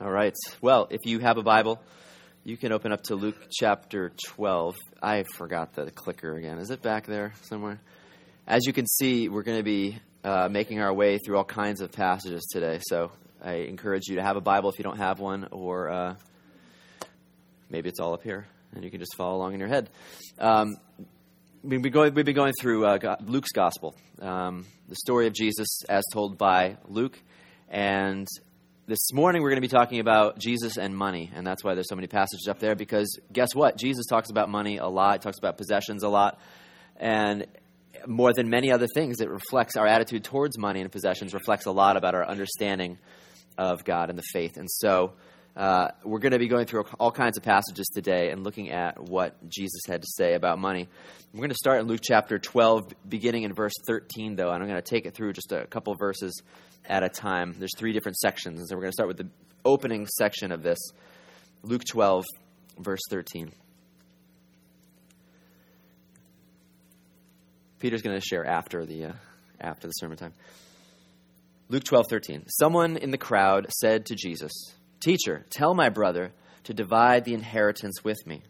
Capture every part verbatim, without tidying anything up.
All right. Well, if you have a Bible, you can open up to Luke chapter twelve. I forgot the clicker again. Is it back there somewhere? As you can see, we're going to be uh, making our way through all kinds of passages today. So I encourage you to have a Bible if you don't have one, or uh, maybe it's all up here, and you can just follow along in your head. Um, we've, been going, we've been going through uh, Luke's Gospel, um, the story of Jesus as told by Luke, and this morning, we're going to be talking about Jesus and money, and that's why there's so many passages up there, because guess what? Jesus talks about money a lot. He talks about possessions a lot, and more than many other things, it reflects our attitude towards money and possessions, reflects a lot about our understanding of God and the faith. And so uh, we're going to be going through all kinds of passages today and looking at what Jesus had to say about money. We're going to start in Luke chapter twelve, beginning in verse thirteen, though, and I'm going to take it through just a couple of verses at a time. There's three different sections, and so we're going to start with the opening section of this, Luke twelve, verse thirteen. Peter's going to share after the uh, after the sermon time. Luke twelve, thirteen. Someone in the crowd said to Jesus, "Teacher, tell my brother to divide the inheritance with me."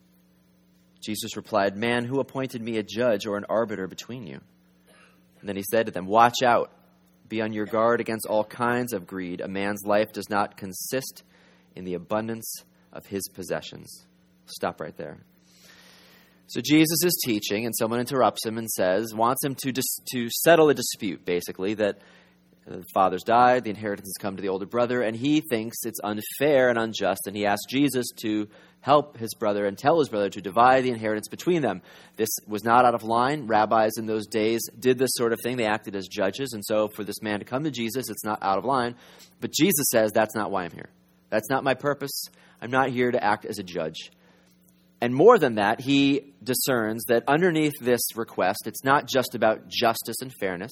Jesus replied, "Man, who appointed me a judge or an arbiter between you?" And then he said to them, "Watch out. Be on your guard against all kinds of greed. A man's life does not consist in the abundance of his possessions." Stop right there. So Jesus is teaching, and someone interrupts him and says, wants him to dis- to settle a dispute, basically, that the father's died, the inheritance has come to the older brother, and he thinks it's unfair and unjust, and he asks Jesus to help his brother and tell his brother to divide the inheritance between them. This was not out of line. Rabbis in those days did this sort of thing. They acted as judges, and so for this man to come to Jesus, it's not out of line. But Jesus says, that's not why I'm here. That's not my purpose. I'm not here to act as a judge. And more than that, he discerns that underneath this request, it's not just about justice and fairness,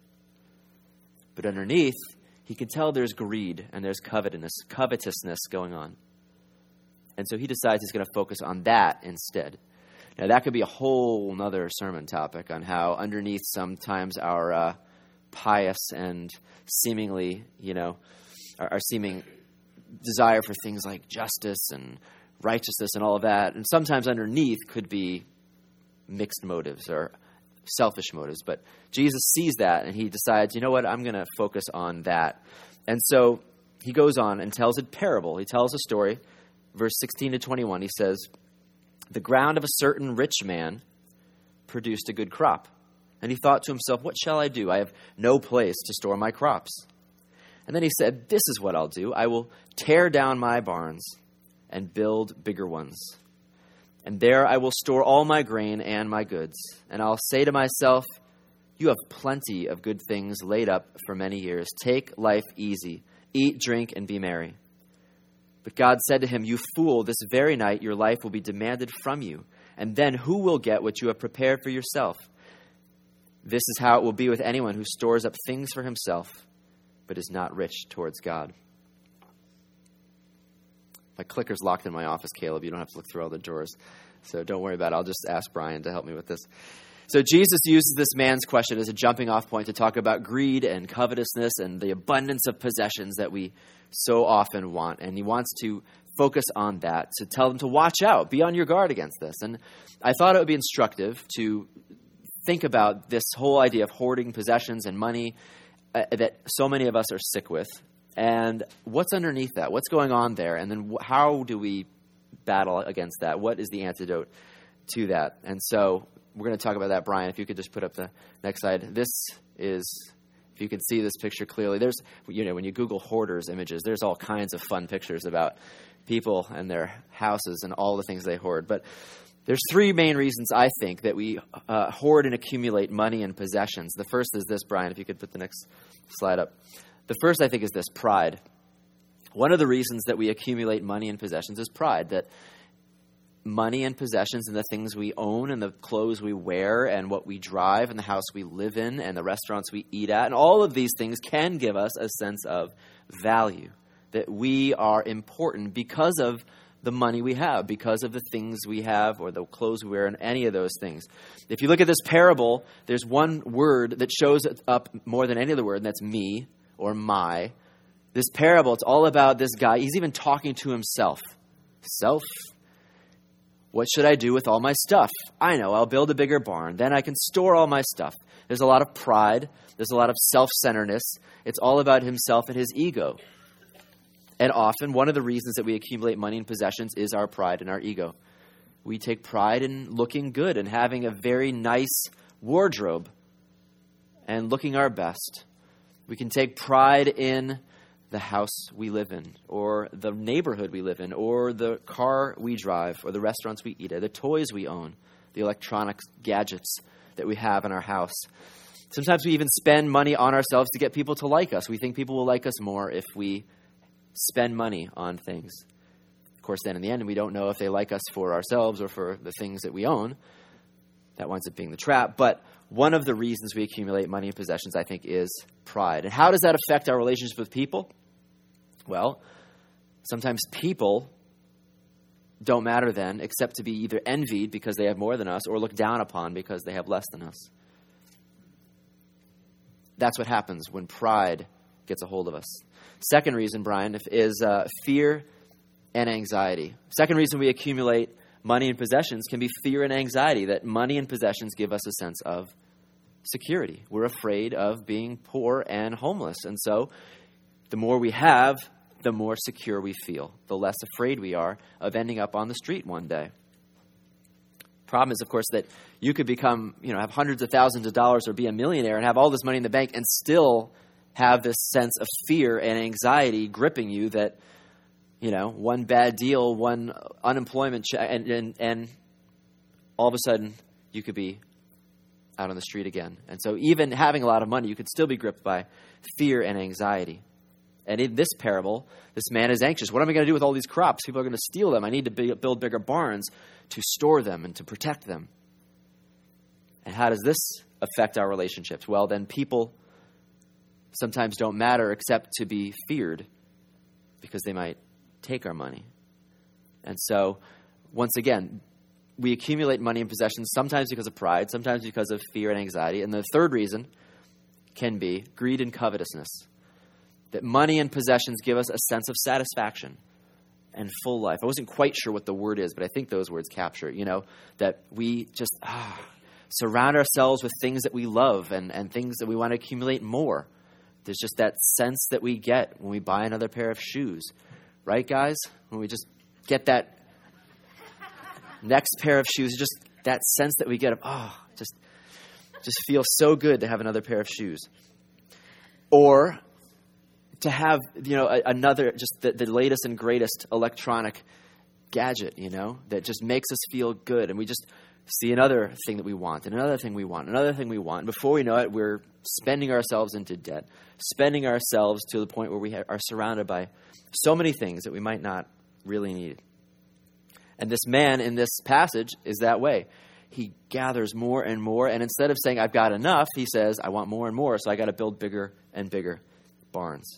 but underneath, he can tell there's greed and there's covetousness, covetousness going on. And so he decides he's going to focus on that instead. Now, that could be a whole other sermon topic on how underneath sometimes our uh, pious and seemingly, you know, our, our seeming desire for things like justice and righteousness and all of that, and sometimes underneath could be mixed motives or selfish motives. But Jesus sees that, and he decides, you know what, I'm going to focus on that. And so he goes on and tells a parable. He tells a story. Verse sixteen to twenty-one, he says, "The ground of a certain rich man produced a good crop. And he thought to himself, what shall I do? I have no place to store my crops. And then he said, this is what I'll do. I will tear down my barns and build bigger ones. And there I will store all my grain and my goods. And I'll say to myself, you have plenty of good things laid up for many years. Take life easy. Eat, drink, and be merry. But God said to him, you fool, this very night your life will be demanded from you. And then who will get what you have prepared for yourself? This is how it will be with anyone who stores up things for himself, but is not rich towards God." My clicker's locked in my office, Caleb. You don't have to look through all the drawers. So don't worry about it. I'll just ask Brian to help me with this. So Jesus uses this man's question as a jumping off point to talk about greed and covetousness and the abundance of possessions that we so often want. And he wants to focus on that, to tell them to watch out, be on your guard against this. And I thought it would be instructive to think about this whole idea of hoarding possessions and money uh, that so many of us are sick with. And what's underneath that? What's going on there? And then how do we battle against that? What is the antidote to that? And so we're going to talk about that. Brian, if you could just put up the next slide. This is, if you can see this picture clearly, there's, you know, when you Google hoarders images, there's all kinds of fun pictures about people and their houses and all the things they hoard. But there's three main reasons, I think, that we uh, hoard and accumulate money and possessions. The first is this, Brian, if you could put the next slide up. The first, I think, is this, pride. One of the reasons that we accumulate money and possessions is pride, that money and possessions and the things we own and the clothes we wear and what we drive and the house we live in and the restaurants we eat at, and all of these things can give us a sense of value, that we are important because of the money we have, because of the things we have or the clothes we wear and any of those things. If you look at this parable, there's one word that shows up more than any other word, and that's me or my. This parable, it's all about this guy. He's even talking to himself. Self, what should I do with all my stuff? I know, I'll build a bigger barn. Then I can store all my stuff. There's a lot of pride. There's a lot of self-centeredness. It's all about himself and his ego. And often, one of the reasons that we accumulate money and possessions is our pride and our ego. We take pride in looking good and having a very nice wardrobe and looking our best. We can take pride in the house we live in, or the neighborhood we live in, or the car we drive, or the restaurants we eat at, the toys we own, the electronic gadgets that we have in our house. Sometimes we even spend money on ourselves to get people to like us. We think people will like us more if we spend money on things. Of course, then in the end, we don't know if they like us for ourselves or for the things that we own. That winds up being the trap. But one of the reasons we accumulate money and possessions, I think, is pride. And how does that affect our relationships with people? Well, sometimes people don't matter then, except to be either envied because they have more than us or looked down upon because they have less than us. That's what happens when pride gets a hold of us. Second reason, Brian, is uh, fear and anxiety. Second reason we accumulate money and possessions can be fear and anxiety, that money and possessions give us a sense of security. We're afraid of being poor and homeless. And so the more we have, the more secure we feel, the less afraid we are of ending up on the street one day. Problem is, of course, that you could become, you know, have hundreds of thousands of dollars or be a millionaire and have all this money in the bank and still have this sense of fear and anxiety gripping you that, you know, one bad deal, one unemployment check, and, and, and all of a sudden you could be out on the street again. And so even having a lot of money, you could still be gripped by fear and anxiety. And in this parable, this man is anxious. What am I going to do with all these crops? People are going to steal them. I need to be, build bigger barns to store them and to protect them. And how does this affect our relationships? Well, then people sometimes don't matter except to be feared because they might take our money. And so, once again, we accumulate money and possessions sometimes because of pride, sometimes because of fear and anxiety. And the third reason can be greed and covetousness. That money and possessions give us a sense of satisfaction and full life. I wasn't quite sure what the word is, but I think those words capture it, you know, that we just ah, surround ourselves with things that we love and, and things that we want to accumulate more. There's just that sense that we get when we buy another pair of shoes. Right, guys? When we just get that next pair of shoes, just that sense that we get of, oh, just, just feels so good to have another pair of shoes. Or to have, you know, a, another, just the, the latest and greatest electronic gadget, you know, that just makes us feel good. And we just see another thing that we want, and another thing we want, another thing we want. And before we know it, we're spending ourselves into debt, spending ourselves to the point where we ha- are surrounded by so many things that we might not really need. And this man in this passage is that way. He gathers more and more, and instead of saying, I've got enough, he says, I want more and more, so I got to build bigger and bigger barns.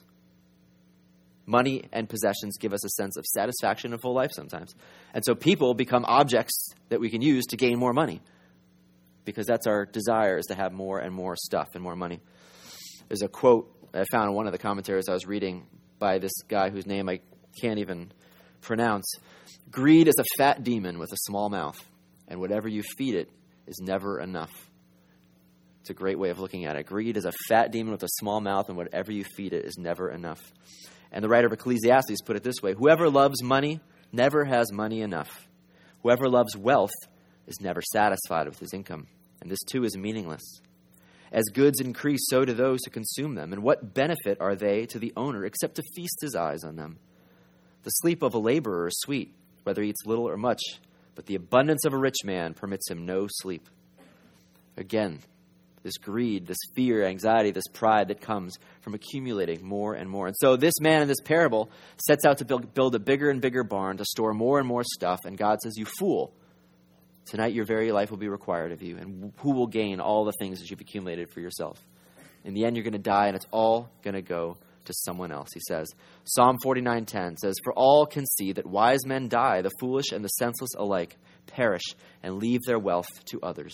Money and possessions give us a sense of satisfaction and full life sometimes. And so people become objects that we can use to gain more money, because that's our desire, is to have more and more stuff and more money. There's a quote I found in one of the commentaries I was reading by this guy whose name I can't even pronounce. Greed is a fat demon with a small mouth, and whatever you feed it is never enough. It's a great way of looking at it. Greed is a fat demon with a small mouth, and whatever you feed it is never enough. And the writer of Ecclesiastes put it this way: whoever loves money never has money enough. Whoever loves wealth is never satisfied with his income. And this too is meaningless. As goods increase, so do those who consume them. And what benefit are they to the owner except to feast his eyes on them? The sleep of a laborer is sweet, whether he eats little or much, but the abundance of a rich man permits him no sleep. Again, this greed, this fear, anxiety, this pride that comes from accumulating more and more. And so this man in this parable sets out to build, build a bigger and bigger barn to store more and more stuff. And God says, you fool, tonight your very life will be required of you. And who will gain all the things that you've accumulated for yourself? In the end, you're going to die, and it's all going to go to someone else, he says. Psalm forty-nine ten says, for all can see that wise men die, the foolish and the senseless alike perish and leave their wealth to others.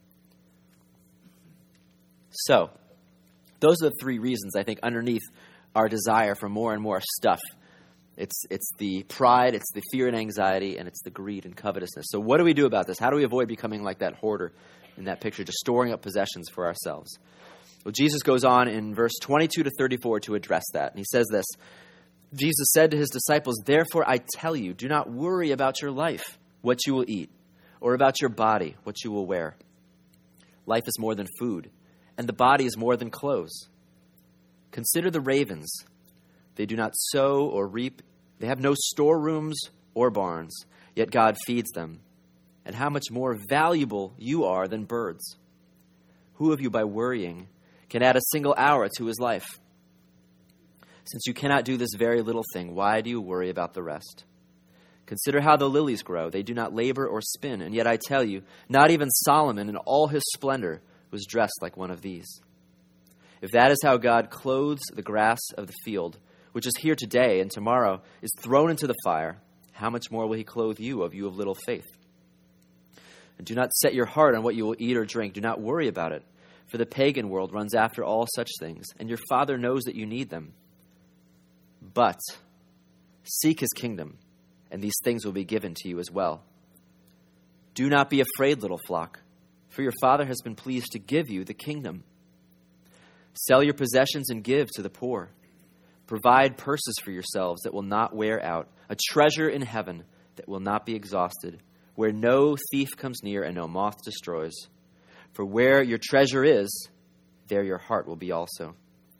So, those are the three reasons, I think, underneath our desire for more and more stuff. It's it's the pride, it's the fear and anxiety, and it's the greed and covetousness. So what do we do about this? How do we avoid becoming like that hoarder in that picture, just storing up possessions for ourselves? Well, Jesus goes on in verse twenty-two to thirty-four to address that. And he says this, Jesus said to his disciples, "Therefore I tell you, do not worry about your life, what you will eat, or about your body, what you will wear. Life is more than food, and the body is more than clothes. Consider the ravens. They do not sow or reap. They have no storerooms or barns, yet God feeds them. And how much more valuable you are than birds. Who of you, by worrying, can add a single hour to his life? Since you cannot do this very little thing, why do you worry about the rest? Consider how the lilies grow. They do not labor or spin. And yet I tell you, not even Solomon in all his splendor was dressed like one of these. If that is how God clothes the grass of the field, which is here today and tomorrow is thrown into the fire, how much more will he clothe you, of you of little faith? And do not set your heart on what you will eat or drink. Do not worry about it, for the pagan world runs after all such things, and your Father knows that you need them. But seek his kingdom, and these things will be given to you as well. Do not be afraid, little flock, for your Father has been pleased to give you the kingdom. Sell your possessions and give to the poor. Provide purses for yourselves that will not wear out, a treasure in heaven that will not be exhausted, where no thief comes near and no moth destroys. For where your treasure is, there your heart will be also."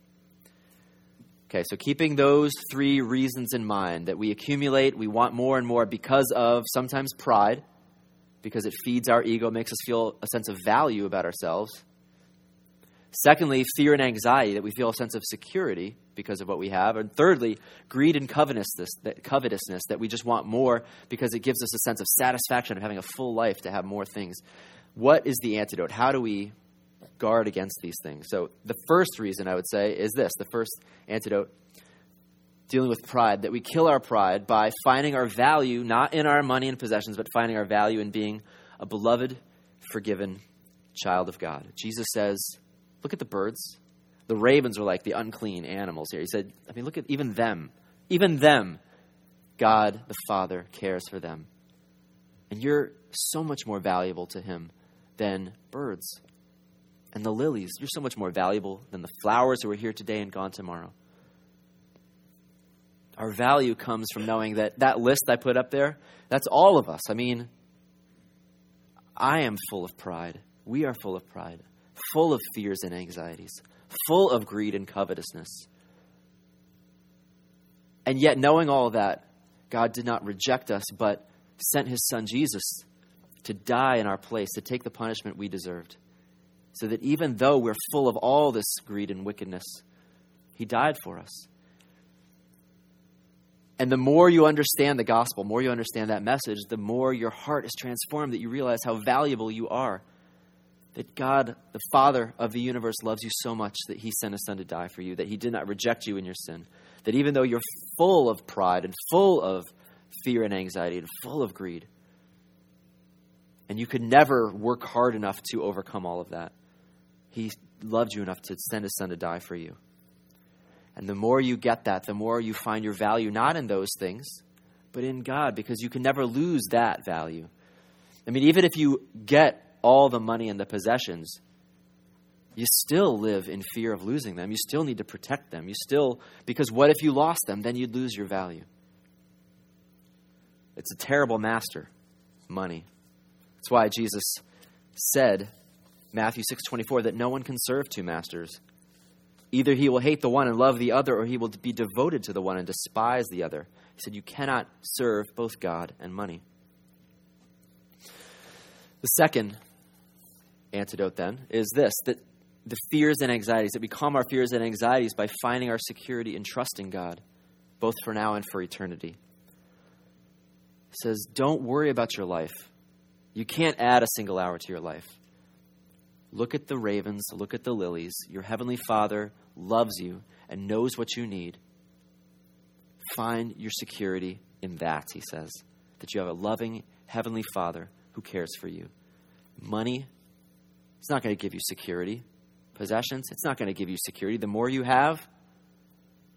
Okay, so keeping those three reasons in mind, that we accumulate, we want more and more because of sometimes pride, because it feeds our ego, makes us feel a sense of value about ourselves. Secondly, fear and anxiety, that we feel a sense of security because of what we have. And thirdly, greed and covetousness, that covetousness, that we just want more because it gives us a sense of satisfaction of having a full life to have more things. What is the antidote? How do we guard against these things? So the first reason I would say is this, the first antidote, dealing with pride, that we kill our pride by finding our value, not in our money and possessions, but finding our value in being a beloved, forgiven child of God. Jesus says, look at the birds. The ravens are like the unclean animals here. He said, I mean, look at even them. Even them, God the Father cares for them. And you're so much more valuable to him than birds and the lilies. You're so much more valuable than the flowers who are here today and gone tomorrow. Our value comes from knowing that that list I put up there, that's all of us. I mean, I am full of pride. We are full of pride, full of fears and anxieties, full of greed and covetousness. And yet, knowing all of that, God did not reject us, but sent his son Jesus to die in our place, to take the punishment we deserved. So that even though we're full of all this greed and wickedness, he died for us. And the more you understand the gospel, the more you understand that message, the more your heart is transformed, that you realize how valuable you are. That God, the Father of the universe, loves you so much that he sent his son to die for you, that he did not reject you in your sin. That even though you're full of pride and full of fear and anxiety and full of greed, and you could never work hard enough to overcome all of that, he loved you enough to send his son to die for you. And the more you get that, the more you find your value not in those things, but in God, because you can never lose that value. I mean, even if you get all the money and the possessions, you still live in fear of losing them. You still need to protect them. You still, because what if you lost them? Then you'd lose your value. It's a terrible master, money. That's why Jesus said, Matthew six twenty-four, that no one can serve two masters. Either he will hate the one and love the other, or he will be devoted to the one and despise the other. He said, you cannot serve both God and money. The second antidote, then, is this, that the fears and anxieties, that we calm our fears and anxieties by finding our security and trusting God, both for now and for eternity. He says, don't worry about your life. You can't add a single hour to your life. Look at the ravens, look at the lilies. Your heavenly Father loves you and knows what you need. Find your security in that, he says, that you have a loving heavenly Father who cares for you. Money, it's not going to give you security. Possessions, it's not going to give you security. The more you have,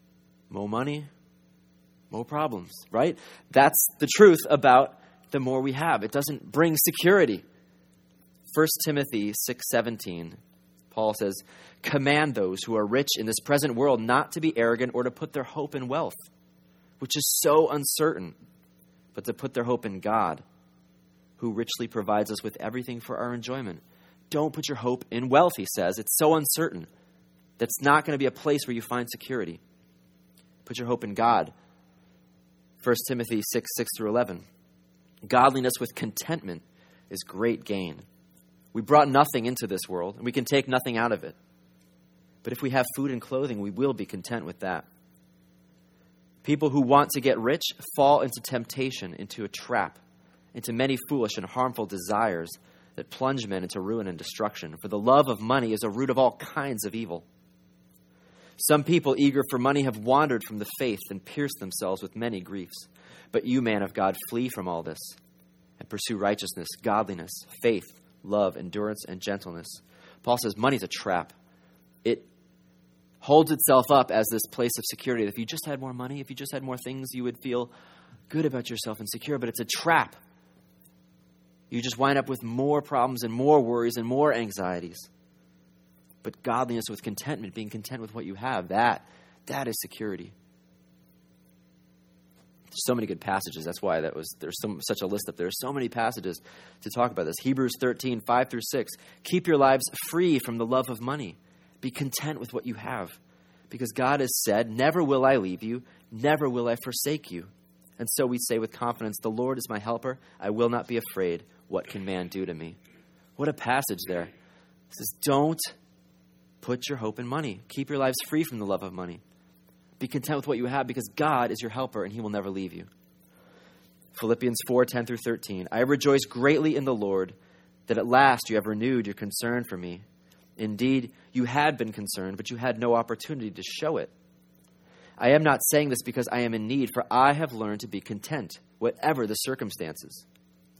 more money, more problems, right? That's the truth about the more we have. It doesn't bring security. First Timothy six seventeen, Paul says, command those who are rich in this present world not to be arrogant or to put their hope in wealth, which is so uncertain, but to put their hope in God, who richly provides us with everything for our enjoyment. Don't put your hope in wealth, he says. It's so uncertain. That's not going to be a place where you find security. Put your hope in God. First Timothy six, six through eleven. Godliness with contentment is great gain. We brought nothing into this world, and we can take nothing out of it. But if we have food and clothing, we will be content with that. People who want to get rich fall into temptation, into a trap, into many foolish and harmful desires that plunge men into ruin and destruction. For the love of money is a root of all kinds of evil. Some people eager for money have wandered from the faith and pierced themselves with many griefs. But you, man of God, flee from all this and pursue righteousness, godliness, faith, love, endurance, and gentleness. Paul says money's a trap. It holds itself up as this place of security. If you just had more money, if you just had more things, you would feel good about yourself and secure. But it's a trap. You just wind up with more problems and more worries and more anxieties. But godliness with contentment, being content with what you have, that, that is security. There's so many good passages. That's why that was there's some, such a list up there. There's so many passages to talk about this. Hebrews thirteen, five through six. Keep your lives free from the love of money. Be content with what you have. Because God has said, never will I leave you, never will I forsake you. And so we say with confidence, the Lord is my helper. I will not be afraid. What can man do to me? What a passage there. It says, don't put your hope in money. Keep your lives free from the love of money. Be content with what you have because God is your helper and he will never leave you. Philippians four, ten through thirteen. I rejoice greatly in the Lord that at last you have renewed your concern for me. Indeed, you had been concerned, but you had no opportunity to show it. I am not saying this because I am in need, for I have learned to be content, whatever the circumstances.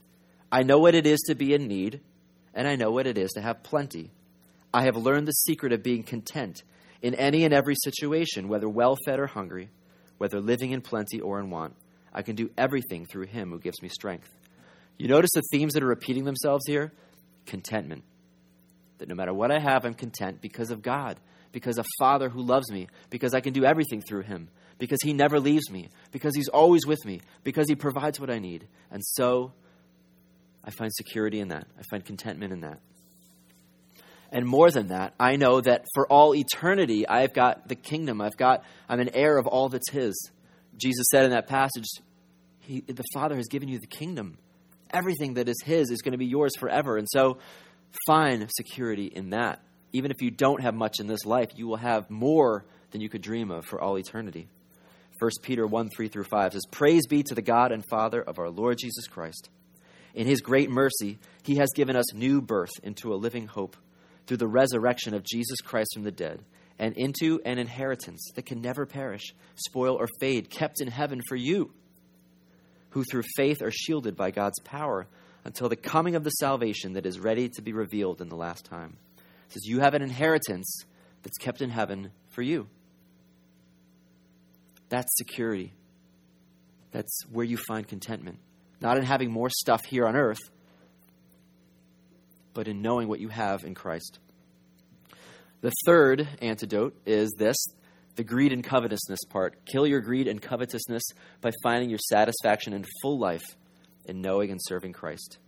I know what it is to be in need, and I know what it is to have plenty. I have learned the secret of being content in any and every situation, whether well-fed or hungry, whether living in plenty or in want. I can do everything through him who gives me strength. You notice the themes that are repeating themselves here? Contentment. That no matter what I have, I'm content because of God, because of a Father who loves me, because I can do everything through him, because he never leaves me, because he's always with me, because he provides what I need. And so I find security in that. I find contentment in that. And more than that, I know that for all eternity, I've got the kingdom. I've got, I'm an heir of all that's his. Jesus said in that passage, he, the Father has given you the kingdom. Everything that is his is going to be yours forever. And so find security in that. Even if you don't have much in this life, you will have more than you could dream of for all eternity. First Peter one, three through five says, Praise be to the God and Father of our Lord Jesus Christ. In his great mercy, he has given us new birth into a living hope through the resurrection of Jesus Christ from the dead, and into an inheritance that can never perish, spoil, or fade, kept in heaven for you, who through faith are shielded by God's power until the coming of the salvation that is ready to be revealed in the last time. It says, you have an inheritance that's kept in heaven for you. That's security. That's where you find contentment. Not in having more stuff here on earth, but in knowing what you have in Christ. The third antidote is this, the greed and covetousness part. Kill your greed and covetousness by finding your satisfaction in full life in knowing and serving Christ.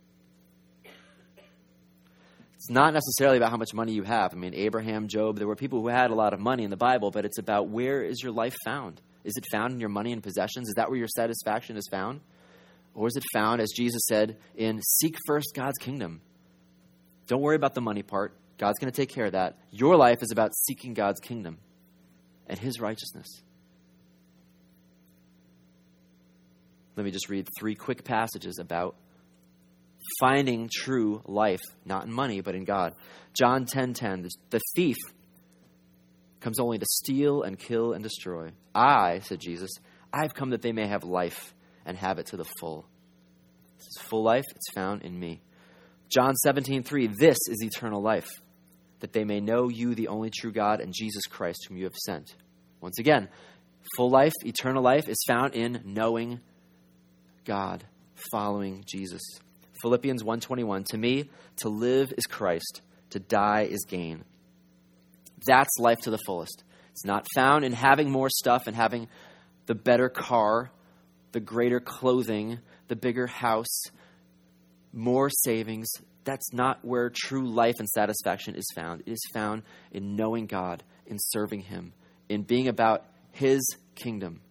It's not necessarily about how much money you have. I mean, Abraham, Job, there were people who had a lot of money in the Bible, but it's about where is your life found? Is it found in your money and possessions? Is that where your satisfaction is found? Or is it found, as Jesus said, in seek first God's kingdom? Don't worry about the money part. God's going to take care of that. Your life is about seeking God's kingdom and his righteousness. Let me just read three quick passages about finding true life, not in money, but in God. John ten ten, the thief comes only to steal and kill and destroy. I, said Jesus, I've come that they may have life and have it to the full. This is full life. It's found in me. John seventeen three, this is eternal life, that they may know you, the only true God, and Jesus Christ, whom you have sent. Once again, Full life, eternal life is found in knowing God, following Jesus. Philippians one twenty-one, to me, to live is Christ, to die is gain. That's life to the fullest. It's not found in having more stuff and having the better car, the greater clothing, the bigger house, more savings. That's not where true life and satisfaction is found. It is found in knowing God, in serving him, in being about his kingdom.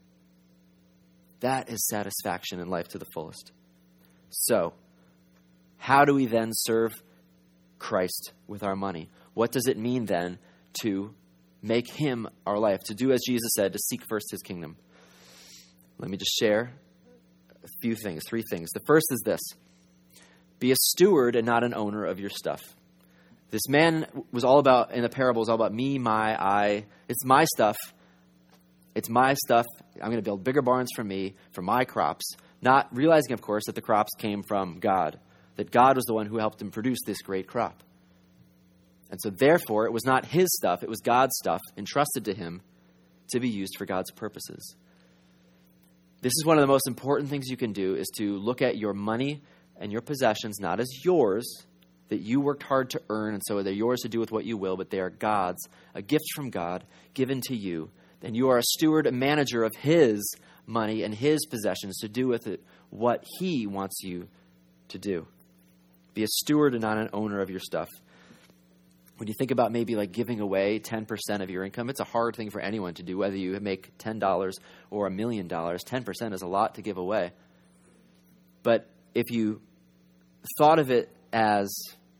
That is satisfaction in life to the fullest. So, how do we then serve Christ with our money? What does it mean then to make him our life? To do as Jesus said, to seek first his kingdom. Let me just share a few things, three things. The first is this. Be a steward and not an owner of your stuff. This man was all about, in the parable, was all about me, my, I. It's my stuff. It's my stuff. I'm going to build bigger barns for me, for my crops. Not realizing, of course, that the crops came from God. That God was the one who helped him produce this great crop. And so therefore, it was not his stuff. It was God's stuff entrusted to him to be used for God's purposes. This is one of the most important things you can do, is to look at your money and your possessions not as yours, that you worked hard to earn, and so they're yours to do with what you will, but they are God's, a gift from God given to you. And you are a steward, a manager of his money and his possessions to do with it what he wants you to do. Be a steward and not an owner of your stuff. When you think about maybe like giving away ten percent of your income, it's a hard thing for anyone to do, whether you make ten dollars or a million dollars. ten percent is a lot to give away. But if you thought of it as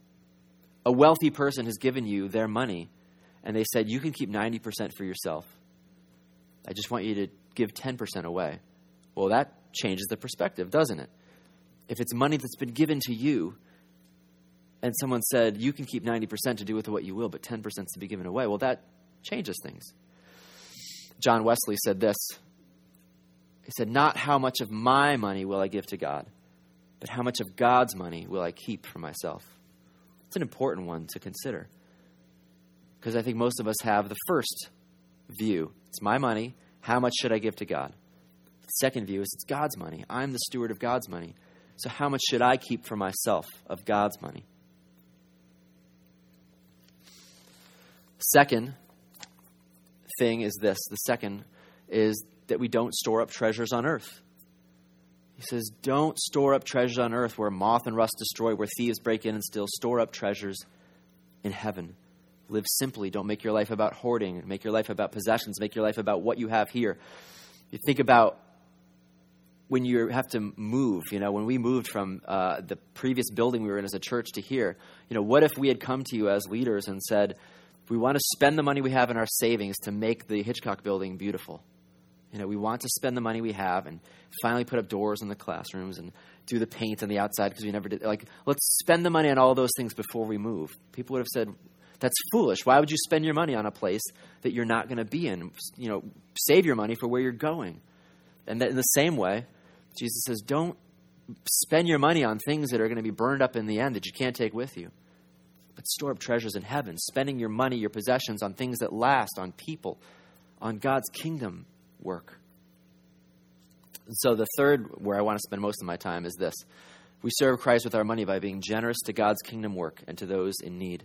a wealthy person has given you their money and they said, you can keep ninety percent for yourself. I just want you to give ten percent away. Well, that changes the perspective, doesn't it? If it's money that's been given to you and someone said, you can keep ninety percent to do with what you will, but ten percent is to be given away, well, that changes things. John Wesley said this. He said, not how much of my money will I give to God, but how much of God's money will I keep for myself? It's an important one to consider, because I think most of us have the first view. It's my money. How much should I give to God? The second view is it's God's money. I'm the steward of God's money. So how much should I keep for myself of God's money? Second thing is this. The second is that we don't store up treasures on earth. He says, don't store up treasures on earth where moth and rust destroy, where thieves break in and steal. Store up treasures in heaven. Live simply. Don't make your life about hoarding. Make your life about possessions. Make your life about what you have here. You think about when you have to move, you know, when we moved from uh, the previous building we were in as a church to here, you know, what if we had come to you as leaders and said, we want to spend the money we have in our savings to make the Hitchcock building beautiful. You know, we want to spend the money we have and finally put up doors in the classrooms and do the paint on the outside because we never did. Like, let's spend the money on all those things before we move. People would have said, that's foolish. Why would you spend your money on a place that you're not going to be in? You know, save your money for where you're going. And in the same way, Jesus says, don't spend your money on things that are going to be burned up in the end that you can't take with you. But store up treasures in heaven, spending your money, your possessions on things that last, on people, on God's kingdom work. And so the third, where I want to spend most of my time, is this. We serve Christ with our money by being generous to God's kingdom work and to those in need.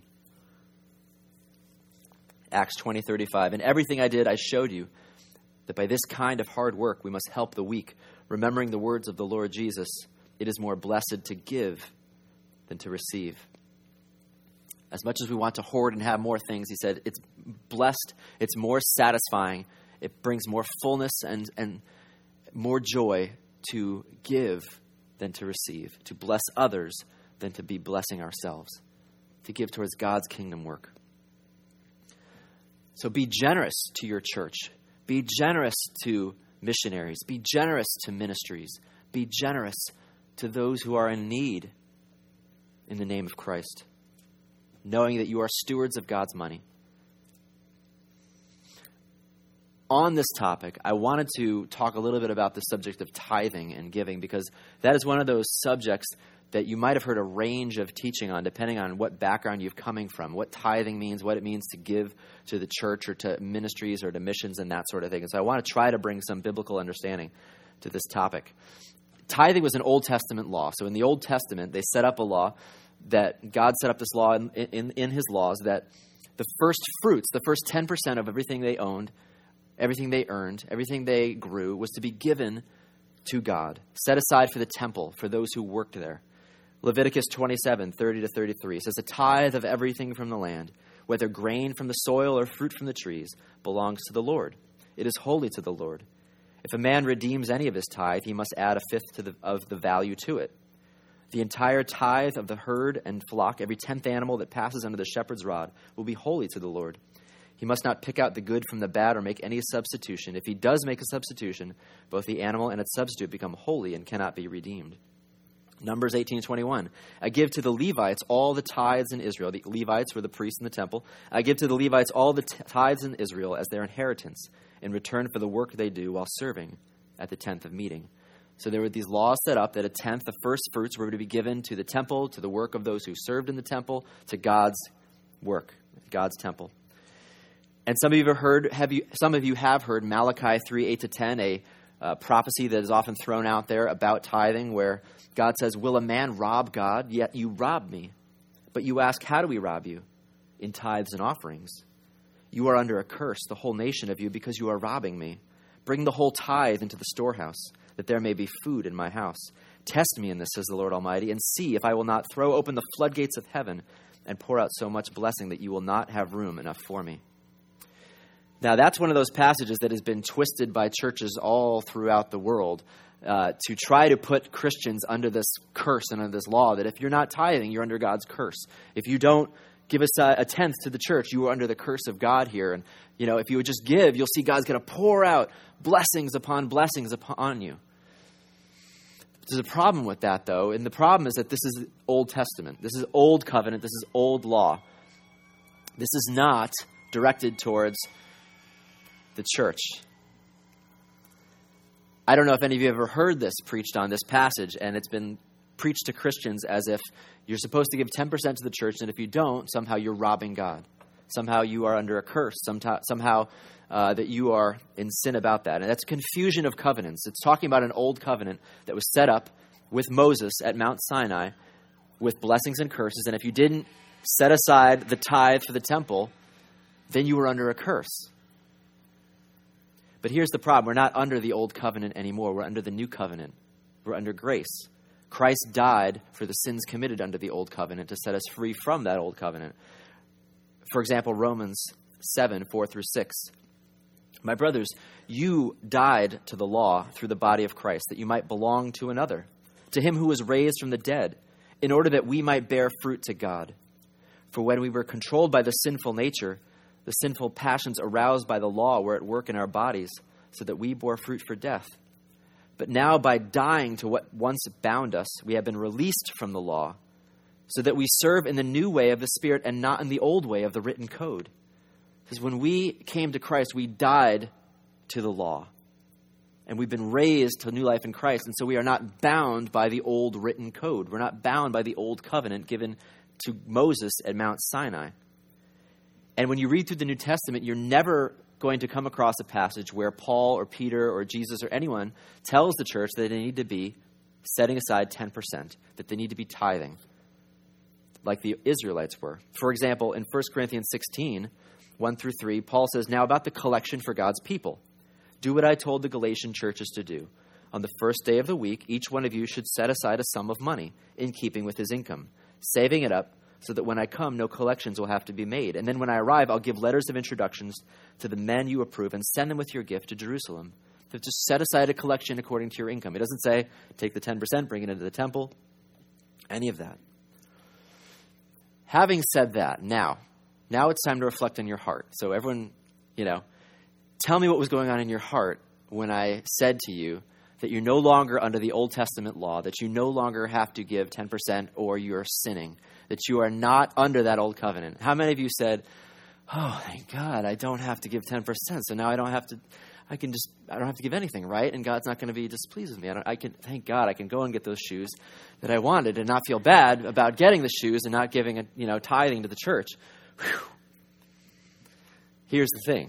Acts twenty thirty-five. In everything I did, I showed you that by this kind of hard work we must help the weak, remembering the words of the Lord Jesus, it is more blessed to give than to receive. As much as we want to hoard and have more things, he said, it's blessed, it's more satisfying, it brings more fullness and, and more joy to give than to receive, to bless others than to be blessing ourselves, to give towards God's kingdom work. So be generous to your church. Be generous to missionaries. Be generous to ministries. Be generous to those who are in need in the name of Christ, knowing that you are stewards of God's money. on this topic, I wanted to talk a little bit about the subject of tithing and giving, because that is one of those subjects that you might have heard a range of teaching on, depending on what background you're coming from, what tithing means, what it means to give to the church or to ministries or to missions and that sort of thing. And so I want to try to bring some biblical understanding to this topic. Tithing was an Old Testament law. So in the Old Testament, they set up a law that God set up this law in, in, in his laws that the first fruits, the first ten percent of everything they owned, everything they earned, everything they grew was to be given to God, set aside for the temple, for those who worked there. Leviticus twenty-seven, thirty to thirty-three says, a tithe of everything from the land, whether grain from the soil or fruit from the trees, belongs to the Lord. It is holy to the Lord. If a man redeems any of his tithe, he must add a fifth to the, of the value to it. The entire tithe of the herd and flock, every tenth animal that passes under the shepherd's rod, will be holy to the Lord. He must not pick out the good from the bad or make any substitution. If he does make a substitution, both the animal and its substitute become holy and cannot be redeemed. Numbers eighteen twenty-one. I give to the Levites all the tithes in Israel. The Levites were the priests in the temple. I give to the Levites all the t- tithes in Israel as their inheritance in return for the work they do while serving at the tenth of meeting. So there were these laws set up that a tenth, the first fruits, were to be given to the temple, to the work of those who served in the temple, to God's work, God's temple. And some of you have heard, have you, some of you have heard Malachi three, eight to ten, a uh, prophecy that is often thrown out there about tithing, where God says, will a man rob God? Yet you rob me. But you ask, how do we rob you? In tithes and offerings. You are under a curse, the whole nation of you, because you are robbing me. Bring the whole tithe into the storehouse, that there may be food in my house. Test me in this, says the Lord Almighty, and see if I will not throw open the floodgates of heaven and pour out so much blessing that you will not have room enough for me. Now, that's one of those passages that has been twisted by churches all throughout the world uh, to try to put Christians under this curse and under this law that if you're not tithing, you're under God's curse. If you don't give us a, a tenth to the church, you are under the curse of God here. And, you know, if you would just give, you'll see God's going to pour out blessings upon blessings upon you. There's a problem with that, though, and the problem is that this is Old Testament. This is Old Covenant. This is Old Law. This is not directed towards the church. I don't know if any of you have ever heard this preached on, this passage, and it's been preached to Christians as if you're supposed to give ten percent to the church, and if you don't, somehow you're robbing God. Somehow you are under a curse. Sometime, somehow uh, that you are in sin about that. And that's confusion of covenants. It's talking about an old covenant that was set up with Moses at Mount Sinai with blessings and curses. And if you didn't set aside the tithe for the temple, then you were under a curse. But here's the problem. We're not under the old covenant anymore. We're under the new covenant. We're under grace. Christ died for the sins committed under the old covenant to set us free from that old covenant. For example, Romans seven, four through six. My brothers, you died to the law through the body of Christ, that you might belong to another, to him who was raised from the dead, in order that we might bear fruit to God. For when we were controlled by the sinful nature, the sinful passions aroused by the law were at work in our bodies, so that we bore fruit for death. But now by dying to what once bound us, we have been released from the law, so that we serve in the new way of the Spirit and not in the old way of the written code. Because when we came to Christ, we died to the law. And we've been raised to new life in Christ. And so we are not bound by the old written code. We're not bound by the old covenant given to Moses at Mount Sinai. And when you read through the New Testament, you're never going to come across a passage where Paul or Peter or Jesus or anyone tells the church that they need to be setting aside ten percent, that they need to be tithing, like the Israelites were. For example, in First Corinthians sixteen, one through three, Paul says, now about the collection for God's people. Do what I told the Galatian churches to do. On the first day of the week, each one of you should set aside a sum of money in keeping with his income, saving it up so that when I come, no collections will have to be made. And then when I arrive, I'll give letters of introductions to the men you approve and send them with your gift to Jerusalem. So just set aside a collection according to your income. It doesn't say take the ten percent, bring it into the temple, any of that. Having said that, now, now it's time to reflect on your heart. So everyone, you know, tell me what was going on in your heart when I said to you that you're no longer under the Old Testament law, that you no longer have to give ten percent or you're sinning, that you are not under that old covenant. How many of you said, oh, thank God, I don't have to give ten percent. So now I don't have to, I can just, I don't have to give anything, right? And God's not going to be displeased with me. I, don't, I can, thank God, I can go and get those shoes that I wanted and not feel bad about getting the shoes and not giving, a, you know, tithing to the church. Whew. Here's the thing.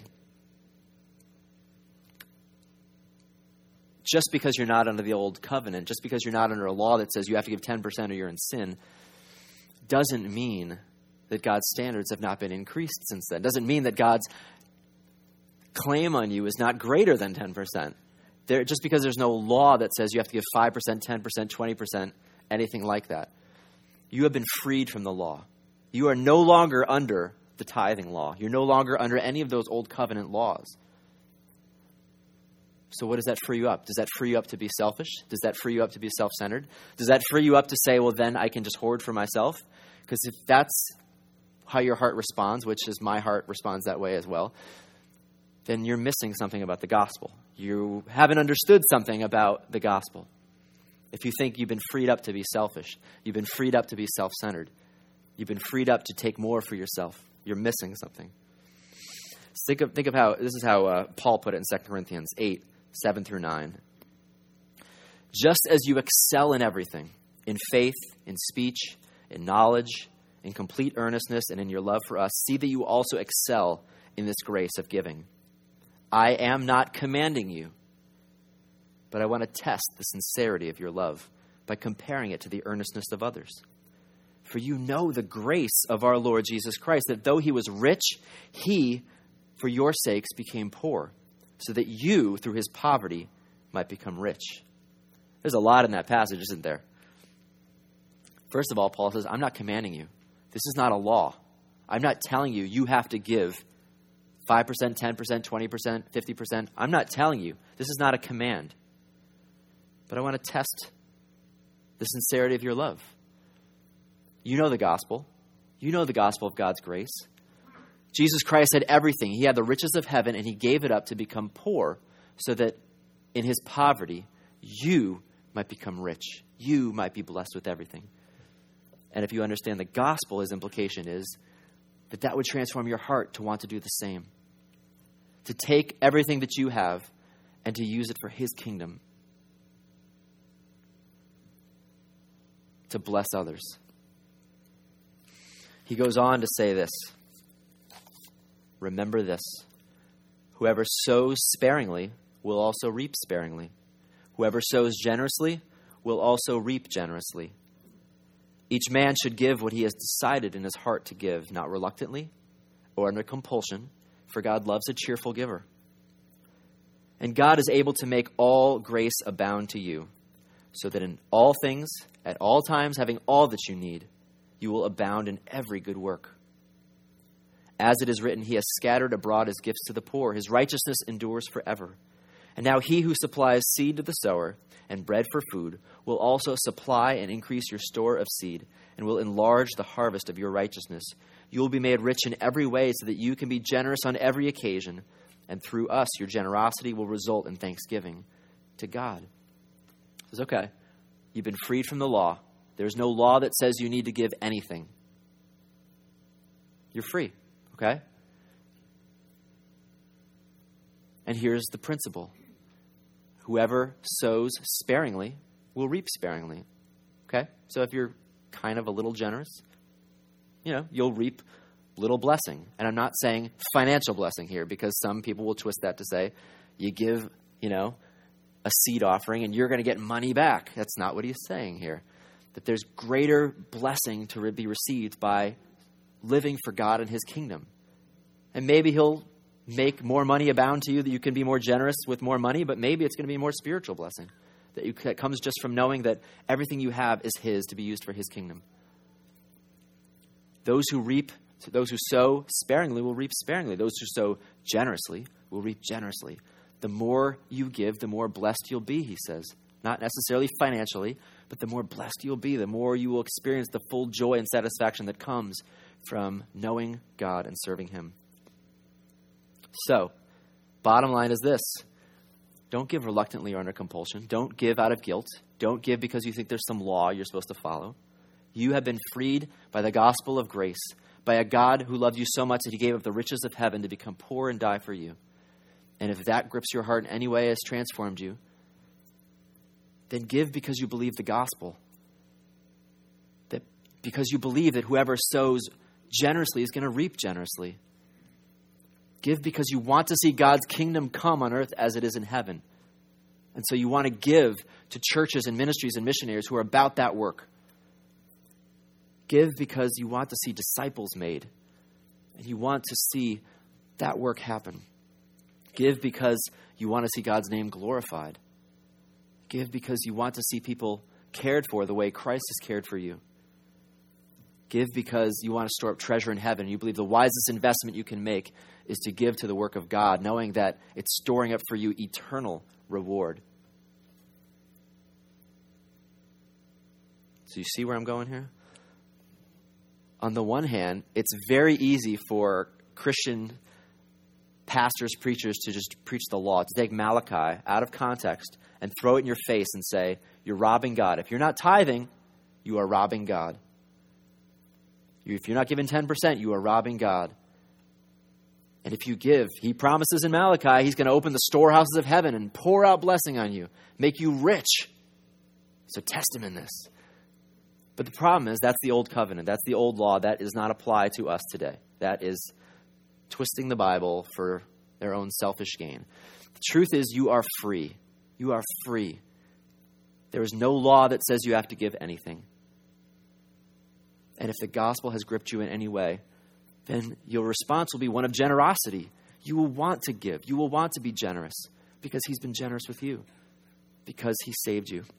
Just because you're not under the old covenant, just because you're not under a law that says you have to give ten percent or you're in sin, doesn't mean that God's standards have not been increased since then. Doesn't mean that God's claim on you is not greater than ten percent. There, just because there's no law that says you have to give five percent, ten percent, twenty percent, anything like that. You have been freed from the law. You are no longer under the tithing law. You're no longer under any of those old covenant laws. So what does that free you up? Does that free you up to be selfish? Does that free you up to be self-centered? Does that free you up to say, well, then I can just hoard for myself? Because if that's how your heart responds, which is my heart responds that way as well, then you're missing something about the gospel. You haven't understood something about the gospel. If you think you've been freed up to be selfish, you've been freed up to be self-centered, you've been freed up to take more for yourself, you're missing something. Think of, think of how, this is how uh, Paul put it in Second Corinthians eight, seven through nine. Just as you excel in everything, in faith, in speech, in knowledge, in complete earnestness, and in your love for us, see that you also excel in this grace of giving. I am not commanding you, but I want to test the sincerity of your love by comparing it to the earnestness of others. For you know the grace of our Lord Jesus Christ, that though he was rich, he, for your sakes, became poor, so that you, through his poverty, might become rich. There's a lot in that passage, isn't there? First of all, Paul says, I'm not commanding you. This is not a law. I'm not telling you you have to give five percent, ten percent, twenty percent, fifty percent. I'm not telling you. This is not a command. But I want to test the sincerity of your love. You know the gospel. You know the gospel of God's grace. Jesus Christ had everything. He had the riches of heaven, and he gave it up to become poor so that in his poverty, you might become rich. You might be blessed with everything. And if you understand the gospel, his implication is that that would transform your heart to want to do the same. To take everything that you have and to use it for his kingdom. To bless others. He goes on to say this. Remember this. Whoever sows sparingly will also reap sparingly. Whoever sows generously will also reap generously. Each man should give what he has decided in his heart to give, not reluctantly or under compulsion, for God loves a cheerful giver. And God is able to make all grace abound to you, so that in all things, at all times, having all that you need, you will abound in every good work. As it is written, he has scattered abroad his gifts to the poor. His righteousness endures forever. And now he who supplies seed to the sower and bread for food will also supply and increase your store of seed and will enlarge the harvest of your righteousness. You will be made rich in every way so that you can be generous on every occasion. And through us, your generosity will result in thanksgiving to God. He says, okay, you've been freed from the law. There's no law that says you need to give anything. You're free. Okay? And here's the principle. Whoever sows sparingly will reap sparingly. Okay? So if you're kind of a little generous, you know, you'll reap little blessing. And I'm not saying financial blessing here, because some people will twist that to say you give, you know, a seed offering and you're going to get money back. That's not what he's saying here. That there's greater blessing to be received by living for God and his kingdom. And maybe he'll make more money abound to you, that you can be more generous with more money, but maybe it's going to be a more spiritual blessing that, you, that comes just from knowing that everything you have is his, to be used for his kingdom. Those who reap, those who sow sparingly will reap sparingly. Those who sow generously will reap generously. The more you give, the more blessed you'll be, he says. Not necessarily financially, but the more blessed you'll be, the more you will experience the full joy and satisfaction that comes from knowing God and serving him. So, bottom line is this. Don't give reluctantly or under compulsion. Don't give out of guilt. Don't give because you think there's some law you're supposed to follow. You have been freed by the gospel of grace, by a God who loved you so much that he gave up the riches of heaven to become poor and die for you. And if that grips your heart in any way, has transformed you, then give because you believe the gospel. That because you believe that whoever sows generously is going to reap generously. Give because you want to see God's kingdom come on earth as it is in heaven. And so you want to give to churches and ministries and missionaries who are about that work. Give because you want to see disciples made. And you want to see that work happen. Give because you want to see God's name glorified. Give because you want to see people cared for the way Christ has cared for you. Give because you want to store up treasure in heaven. You believe the wisest investment you can make is to give to the work of God, knowing that it's storing up for you eternal reward. So you see where I'm going here? On the one hand, it's very easy for Christian pastors, preachers to just preach the law, to take Malachi out of context and throw it in your face and say, you're robbing God. If you're not tithing, you are robbing God. If you're not giving ten percent, you are robbing God. And if you give, he promises in Malachi, he's going to open the storehouses of heaven and pour out blessing on you, make you rich. So test him in this. But the problem is that's the old covenant. That's the old law. That does not apply to us today. That is twisting the Bible for their own selfish gain. The truth is you are free. You are free. There is no law that says you have to give anything. And if the gospel has gripped you in any way, then your response will be one of generosity. You will want to give. You will want to be generous because he's been generous with you, because he saved you.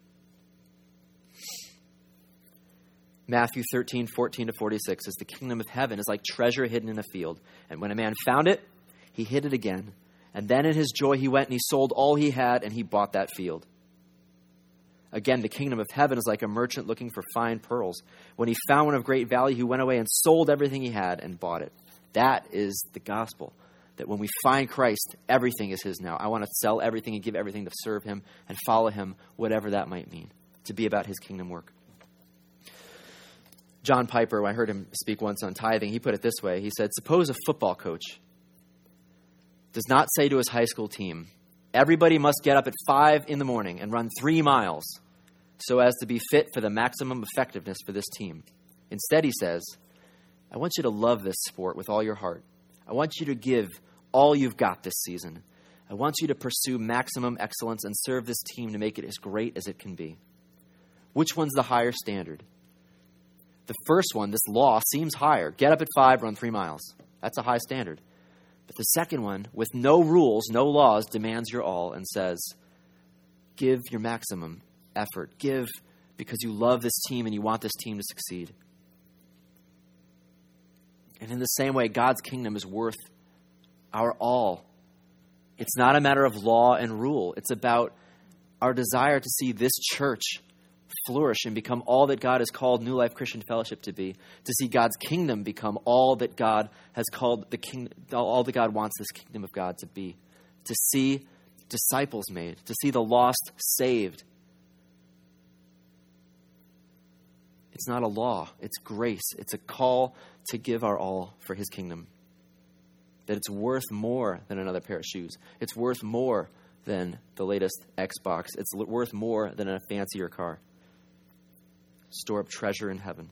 Matthew thirteen, fourteen to forty-six says, the kingdom of heaven is like treasure hidden in a field. And when a man found it, he hid it again. And then in his joy, he went and he sold all he had and he bought that field. Again, the kingdom of heaven is like a merchant looking for fine pearls. When he found one of great value, he went away and sold everything he had and bought it. That is the gospel. That when we find Christ, everything is his now. I want to sell everything and give everything to serve him and follow him, whatever that might mean, to be about his kingdom work. John Piper, I heard him speak once on tithing, he put it this way. He said, suppose a football coach does not say to his high school team, everybody must get up at five in the morning and run three miles so as to be fit for the maximum effectiveness for this team. Instead, he says, I want you to love this sport with all your heart. I want you to give all you've got this season. I want you to pursue maximum excellence and serve this team to make it as great as it can be. Which one's the higher standard? The first one, this law, seems higher. Get up at five, run three miles. That's a high standard. But the second one, with no rules, no laws, demands your all and says, give your maximum effort. Give because you love this team and you want this team to succeed. And in the same way, God's kingdom is worth our all. It's not a matter of law and rule. It's about our desire to see this church flourish and become all that God has called New Life Christian Fellowship to be, to see God's kingdom become all that God has called the king, all that God wants this kingdom of God to be, to see disciples made, to see the lost saved. It's not a law, it's grace. It's a call to give our all for his kingdom. That it's worth more than another pair of shoes. It's worth more than the latest Xbox. It's worth more than a fancier car. Store up treasure in heaven.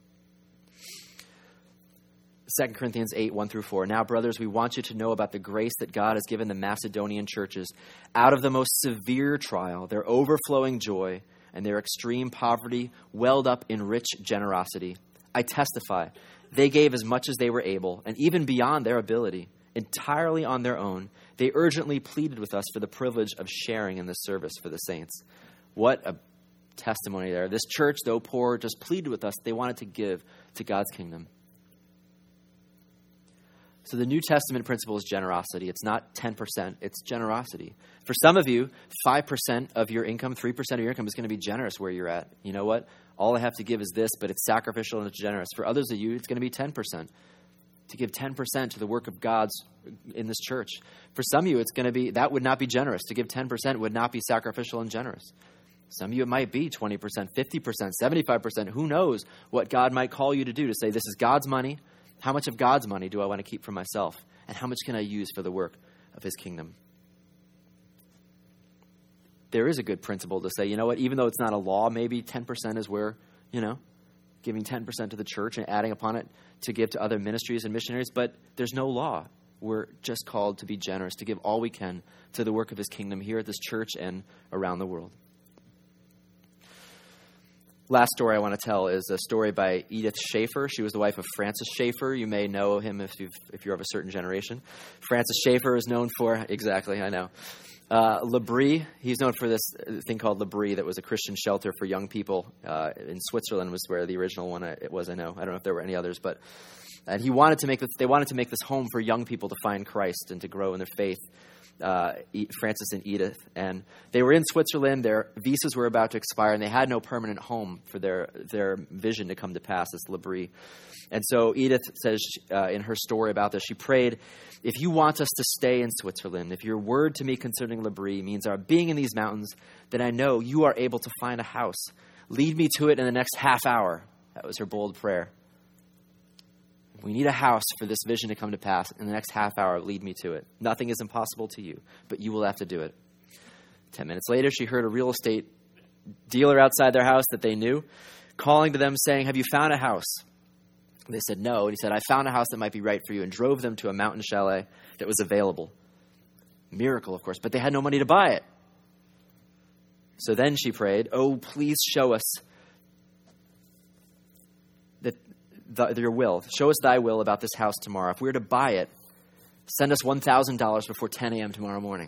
Second Corinthians eight, one through four. Now, brothers, we want you to know about the grace that God has given the Macedonian churches. Out of the most severe trial, their overflowing joy and their extreme poverty welled up in rich generosity. I testify, they gave as much as they were able, and even beyond their ability, entirely on their own. They urgently pleaded with us for the privilege of sharing in the service for the saints. What a testimony there. This church, though poor, just pleaded with us. They wanted to give to God's kingdom. So the New Testament principle is generosity. It's not ten percent. It's generosity. For some of you, five percent of your income, three percent of your income is going to be generous where you're at. You know what? All I have to give is this, but it's sacrificial and it's generous. For others of you, it's going to be ten percent. To give ten percent to the work of God's in this church. For some of you, it's going to be, that would not be generous. To give ten percent would not be sacrificial and generous. Some of you, it might be twenty percent, fifty percent, seventy-five percent. Who knows what God might call you to do, to say, this is God's money, How much of God's money do I want to keep for myself? And how much can I use for the work of his kingdom? There is a good principle to say, you know what, even though it's not a law, maybe ten percent is where, you know, giving ten percent to the church and adding upon it to give to other ministries and missionaries. But there's no law. We're just called to be generous, to give all we can to the work of his kingdom here at this church and around the world. Last story I want to tell is a story by Edith Schaeffer. She was the wife of Francis Schaeffer. You may know him if, you've, if you're of a certain generation. Francis Schaeffer is known for, exactly, I know. Uh, L'Abri, he's known for this thing called L'Abri that was a Christian shelter for young people uh, in Switzerland was where the original one it was, I know. I don't know if there were any others, but and he wanted to make this, they wanted to make this home for young people to find Christ and to grow in their faith, uh, Francis and Edith. And they were in Switzerland, their visas were about to expire, and they had no permanent home for their, their vision to come to pass, this L'Abri. And so Edith says uh, in her story about this, she prayed, if you want us to stay in Switzerland, if your word to me concerning L'Abri means our being in these mountains, then I know you are able to find a house. Lead me to it in the next half hour. That was her bold prayer. We need a house for this vision to come to pass. In the next half hour, lead me to it. Nothing is impossible to you, but you will have to do it. Ten minutes later, she heard a real estate dealer outside their house that they knew calling to them saying, have you found a house? They said no, and he said, I found a house that might be right for you, and drove them to a mountain chalet that was available. Miracle, of course, but they had no money to buy it. So then she prayed, oh, please show us that the, your will. Show us thy will about this house tomorrow. If we were to buy it, send us one thousand dollars before ten a.m. tomorrow morning.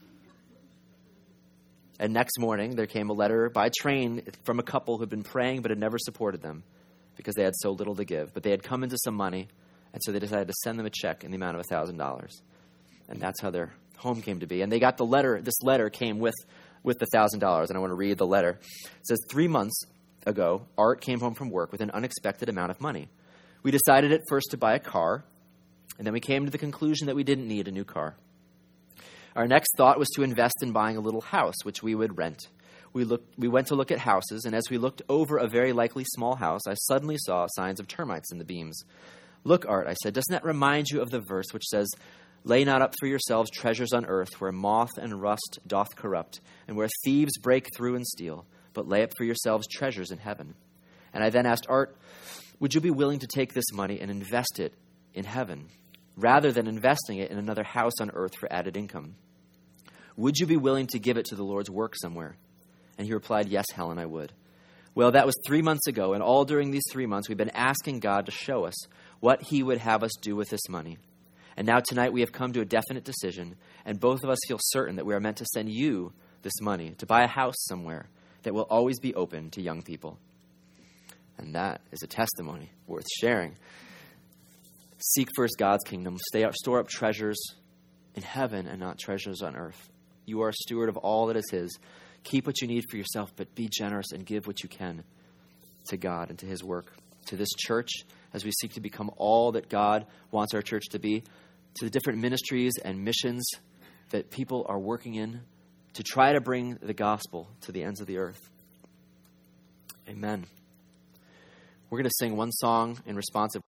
And next morning, there came a letter by train from a couple who had been praying but had never supported them, because they had so little to give. But they had come into some money, and so they decided to send them a check in the amount of one thousand dollars. And that's how their home came to be. And they got the letter. This letter came with, with the one thousand dollars, and I want to read the letter. It says, three months ago, Art came home from work with an unexpected amount of money. We decided at first to buy a car, and then we came to the conclusion that we didn't need a new car. Our next thought was to invest in buying a little house, which we would rent. We looked. We went to look at houses, and as we looked over a very likely small house, I suddenly saw signs of termites in the beams. Look, Art, I said, doesn't that remind you of the verse which says, lay not up for yourselves treasures on earth, where moth and rust doth corrupt, and where thieves break through and steal, but lay up for yourselves treasures in heaven. And I then asked Art, would you be willing to take this money and invest it in heaven, rather than investing it in another house on earth for added income? Would you be willing to give it to the Lord's work somewhere? And he replied, yes, Helen, I would. Well, that was three months ago, and all during these three months, we've been asking God to show us what he would have us do with this money. And now tonight we have come to a definite decision, and both of us feel certain that we are meant to send you this money to buy a house somewhere that will always be open to young people. And that is a testimony worth sharing. Seek first God's kingdom. Stay up, store up treasures in heaven and not treasures on earth. You are a steward of all that is his. Keep what you need for yourself, but be generous and give what you can to God and to his work, to this church, as we seek to become all that God wants our church to be, to the different ministries and missions that people are working in to try to bring the gospel to the ends of the earth. Amen. We're going to sing one song in response of